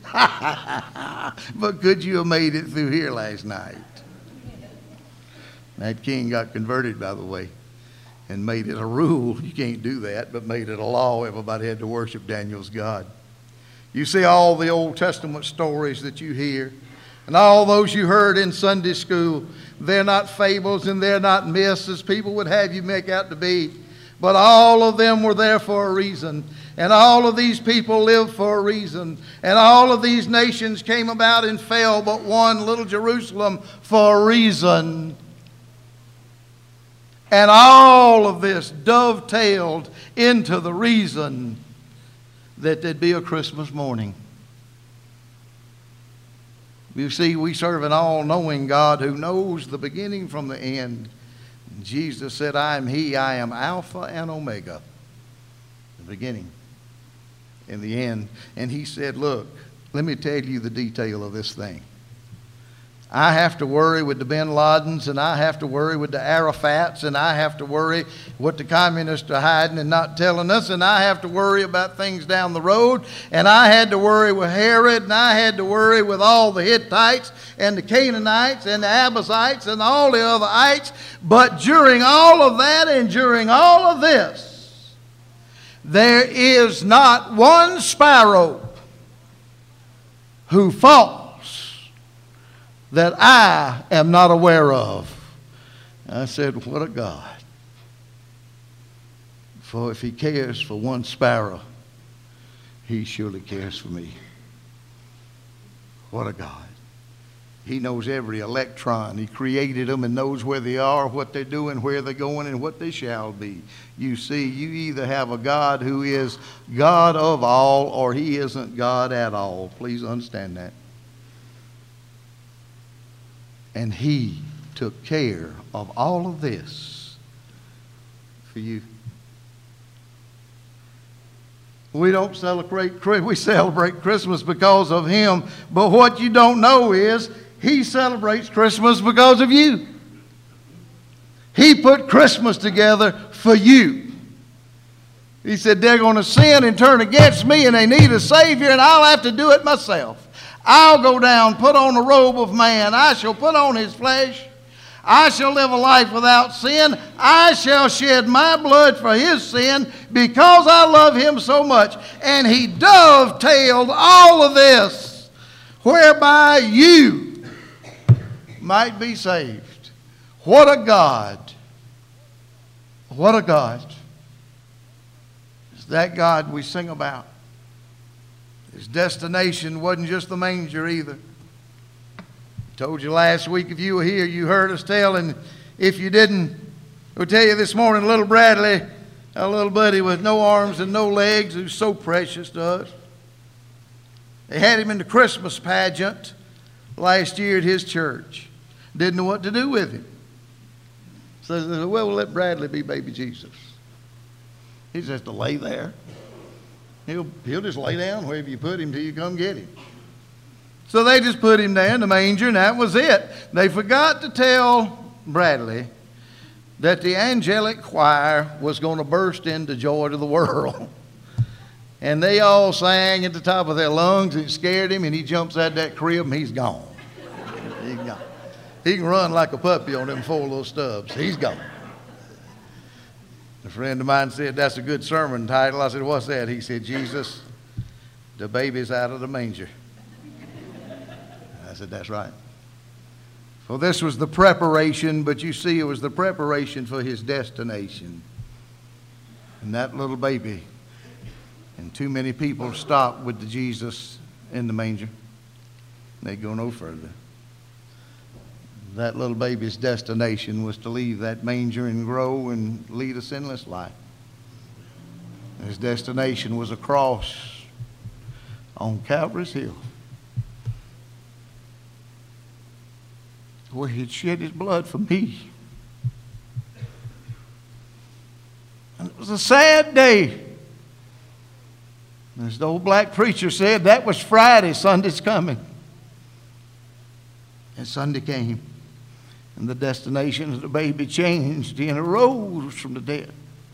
But could you have made it through here last night? That king got converted, by the way, and made it a rule. You can't do that, but made it a law. Everybody had to worship Daniel's God. You see all the Old Testament stories that you hear, and all those you heard in Sunday school, they're not fables and they're not myths as people would have you make out to be. But all of them were there for a reason. And all of these people lived for a reason. And all of these nations came about and fell, but one, little Jerusalem, for a reason. And all of this dovetailed into the reason that there'd be a Christmas morning. You see, we serve an all-knowing God who knows the beginning from the end. Jesus said, I am He, I am Alpha and Omega, the beginning and the end. And He said, look, let me tell you the detail of this thing. I have to worry with the bin Ladens, and I have to worry with the Arafats, and I have to worry what the communists are hiding and not telling us, and I have to worry about things down the road, and I had to worry with Herod, and I had to worry with all the Hittites and the Canaanites and the Abizites and all the other ites. But during all of that and during all of this, there is not one sparrow who falls that I am not aware of. I said, what a God. For if He cares for one sparrow, He surely cares for me. What a God. He knows every electron. He created them and knows where they are, what they're doing, where they're going, and what they shall be. You see, you either have a God who is God of all, or He isn't God at all. Please understand that. And He took care of all of this for you. We don't celebrate, we celebrate Christmas because of Him. But what you don't know is He celebrates Christmas because of you. He put Christmas together for you. He said they're going to sin and turn against me, and they need a Savior, and I'll have to do it myself. I'll go down, put on a robe of man. I shall put on His flesh. I shall live a life without sin. I shall shed my blood for His sin because I love Him so much. And He dovetailed all of this whereby you might be saved. What a God. What a God. It's that God we sing about. His destination wasn't just the manger either. I told you last week, if you were here, you heard us tell, and if you didn't, we'll tell you this morning, little Bradley, a little buddy with no arms and no legs, who's so precious to us. They had him in the Christmas pageant last year at his church. Didn't know what to do with him. So they said, well, we'll let Bradley be baby Jesus. He just has to lay there. He'll just lay down wherever you put him till you come get him. So they just put him there in the manger, and that was it. They forgot to tell Bradley that the angelic choir was going to burst into joy to the world. And they all sang at the top of their lungs. It scared him, and he jumps out that crib, and he's gone. He's gone. He can run like a puppy on them 4 little stubs. He's gone. A friend of mine said, that's a good sermon title. I said, what's that? He said, Jesus, the baby's out of the manger. I said, that's right. Well, this was the preparation, but you see, it was the preparation for his destination. And that little baby, and too many people stop with the Jesus in the manger. They go no further. That little baby's destination was to leave that manger and grow and lead a sinless life. His destination was a cross on Calvary's Hill, where he'd shed his blood for me. And it was a sad day. As the old black preacher said, that was Friday, Sunday's coming. And Sunday came. And the destination of the baby changed. He arose from the dead.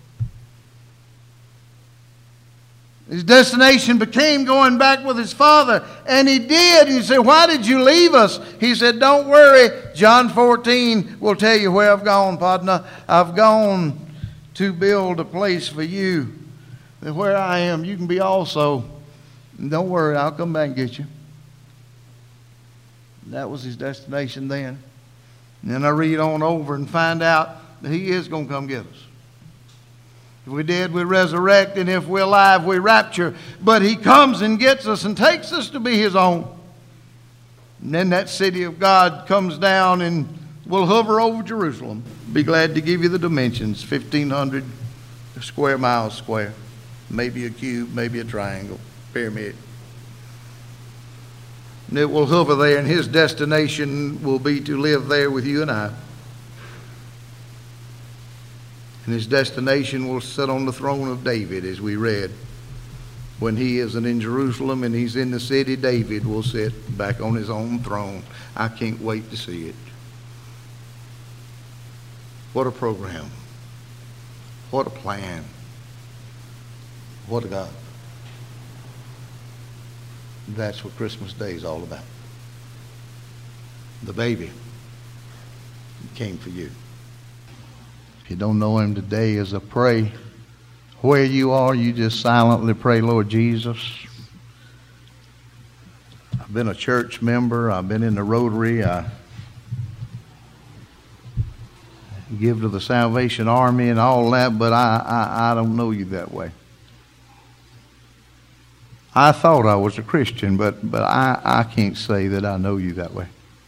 His destination became going back with his father. And he did. And he said, why did you leave us? He said, don't worry. John 14 will tell you where I've gone, partner. I've gone to build a place for you. That where I am, you can be also. And don't worry, I'll come back and get you. That was his destination then. And then I read on over and find out that he is going to come get us. If we're dead, we resurrect, and if we're alive, we rapture. But he comes and gets us and takes us to be his own. And then that city of God comes down and will hover over Jerusalem. Be glad to give you the dimensions, 1,500 square miles square. Maybe a cube, maybe a triangle, pyramid. And it will hover there, and his destination will be to live there with you and I. And his destination will sit on the throne of David, as we read. When he isn't in Jerusalem and he's in the city, David will sit back on his own throne. I can't wait to see it. What a program. What a plan. What a God. That's what Christmas Day is all about. The baby came for you. If you don't know him today, as I pray, where you are, you just silently pray, Lord Jesus. I've been a church member. I've been in the Rotary. I give to the Salvation Army and all that, but I don't know you that way. I thought I was a Christian, but I can't say that I know you that way.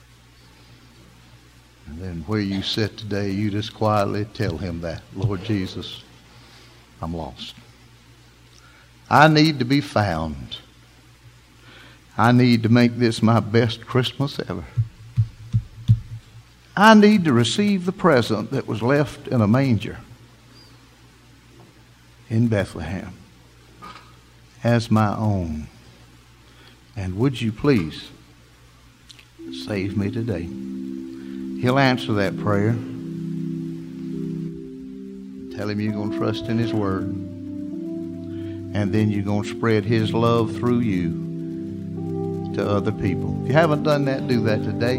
And then where you sit today, you just quietly tell him that. Lord Jesus, I'm lost. I need to be found. I need to make this my best Christmas ever. I need to receive the present that was left in a manger in Bethlehem as my own. And would you please save me today? He'll answer that prayer. Tell him you're going to trust in his word. And then you're going to spread his love through you to other people. If you haven't done that, do that today.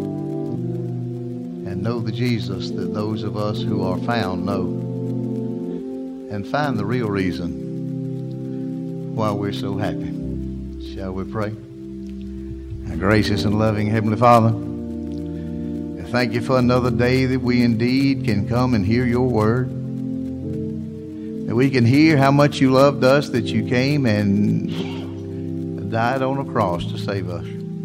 And know the Jesus that those of us who are found know. And find the real reason why we're so happy. Shall we pray? Our gracious and loving Heavenly Father, I thank you for another day that we indeed can come and hear your word. That we can hear how much you loved us, that you came and died on a cross to save us.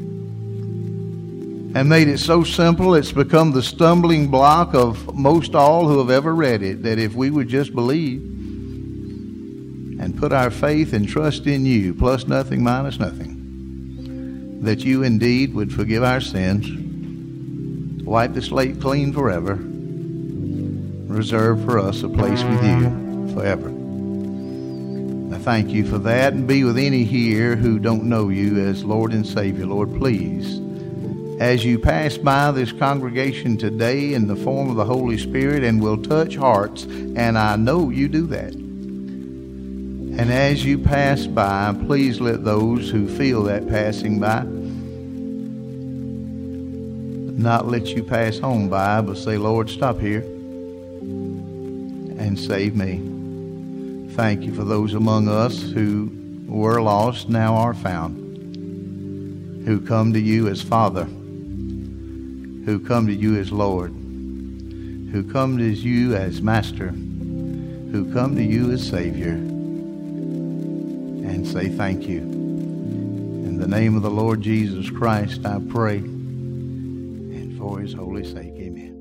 And made it so simple, it's become the stumbling block of most all who have ever read it, that if we would just believe and put our faith and trust in you, plus nothing, minus nothing, that you indeed would forgive our sins, wipe the slate clean forever, reserve for us a place with you forever. I thank you for that, and be with any here who don't know you as Lord and Savior. Lord, please as you pass by this congregation today in the form of the Holy Spirit and will touch hearts, and I know you do that. And as you pass by, please let those who feel that passing by not let you pass on by, but say, Lord, stop here and save me. Thank you for those among us who were lost, now are found, who come to you as Father, who come to you as Lord, who come to you as Master, who come to you as Savior, and say thank you. In the name of the Lord Jesus Christ, I pray, and for his holy sake, amen.